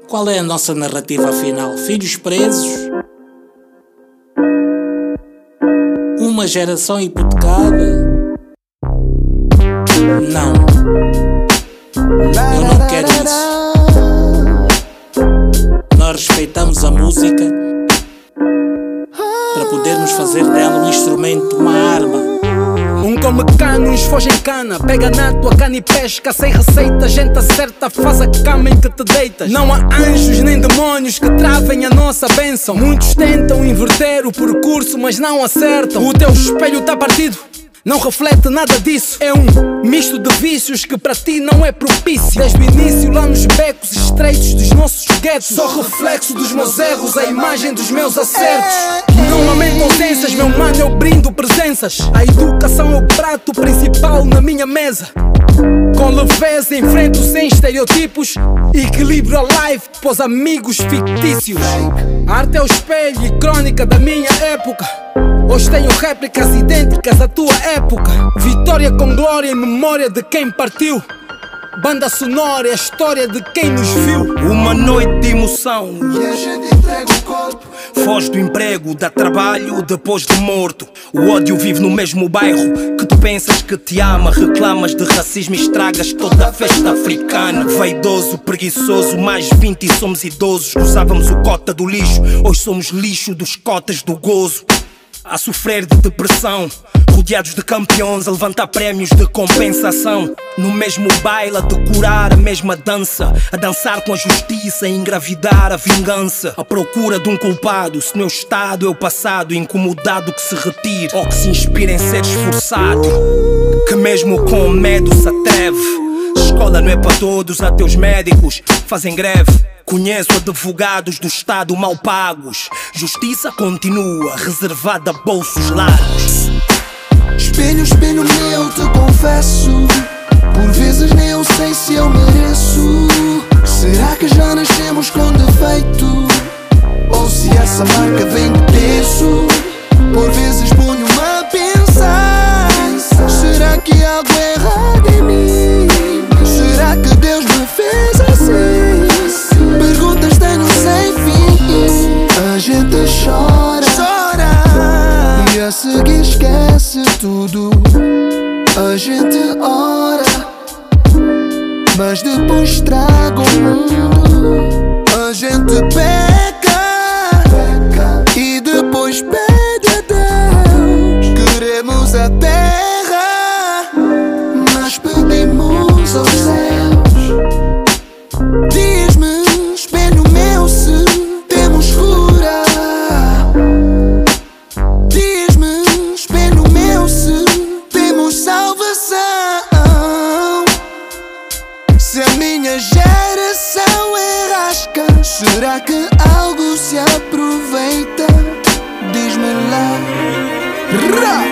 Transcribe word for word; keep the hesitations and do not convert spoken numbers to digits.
Qual é a nossa narrativa afinal? Filhos presos? Uma geração hipotecada? Não. Eu não quero isso. Nós respeitamos a música para podermos fazer dela um instrumento, uma arma. Um come cana, uns fogem cana. Pega na tua cana e pesca. Sem receita, gente acerta, faz a cama em que te deitas. Não há anjos nem demónios que travem a nossa bênção. Muitos tentam inverter o percurso, mas não acertam. O teu espelho tá partido, não reflete nada disso. É um misto de vícios que para ti não é propício. Desde o início lá nos becos estreitos dos nossos guetos, só reflexo dos meus erros, a imagem dos memeus acertos. Não lamento ausências, meu mano, eu brindo presenças. A educação é o prato principal na minha mesa. Com leveza enfrento sem estereotipos. Equilíbrio a life pós amigos fictícios. A arte é o espelho e crônica da minha época. Hoje tenho réplicas idênticas à tua época. Vitória com glória em memória de quem partiu. Banda sonora é a história de quem nos viu. Uma noite de emoção e a gente entrega o corpo. Foge do emprego, dá trabalho depois de morto. O ódio vive no mesmo bairro que tu pensas que te ama. Reclamas de racismo e estragas toda a festa africana. Vaidoso, preguiçoso, mais vinte e somos idosos. Usávamos o cota do lixo, hoje somos lixo dos cotas do gozo. A sofrer de depressão, rodeados de campeões a levantar prémios de compensação. No mesmo baile a decorar a mesma dança, a dançar com a justiça, a engravidar a vingança. À procura de um culpado, se meu estado é o passado, incomodado que se retire ou que se inspire em ser esforçado, que mesmo com medo se atreve. Escola não é para todos, até os médicos fazem greve. Conheço advogados do Estado mal pagos. Justiça continua reservada a bolsos largos. Espelho, espelho meu, te confesso, por vezes nem eu sei se eu mereço. Será que já nascemos com defeito? Ou se essa marca vem de berço? Por vezes ponho-me a pensar, será que há algo errado em mim? Será que Deus me fez assim? Perguntas tenho sem fim. A gente chora, chora, e a seguir esquece tudo. A gente ora, mas depois traga o mundo. A gente peca, peca, e depois pede a Deus. Queremos a terra, mas pedimos aos céus. Diz-me, espelho meu, se temos cura. Diz-me, espelho meu, se temos salvação. Se a minha geração é rasca, será que algo se aproveita? Diz-me lá.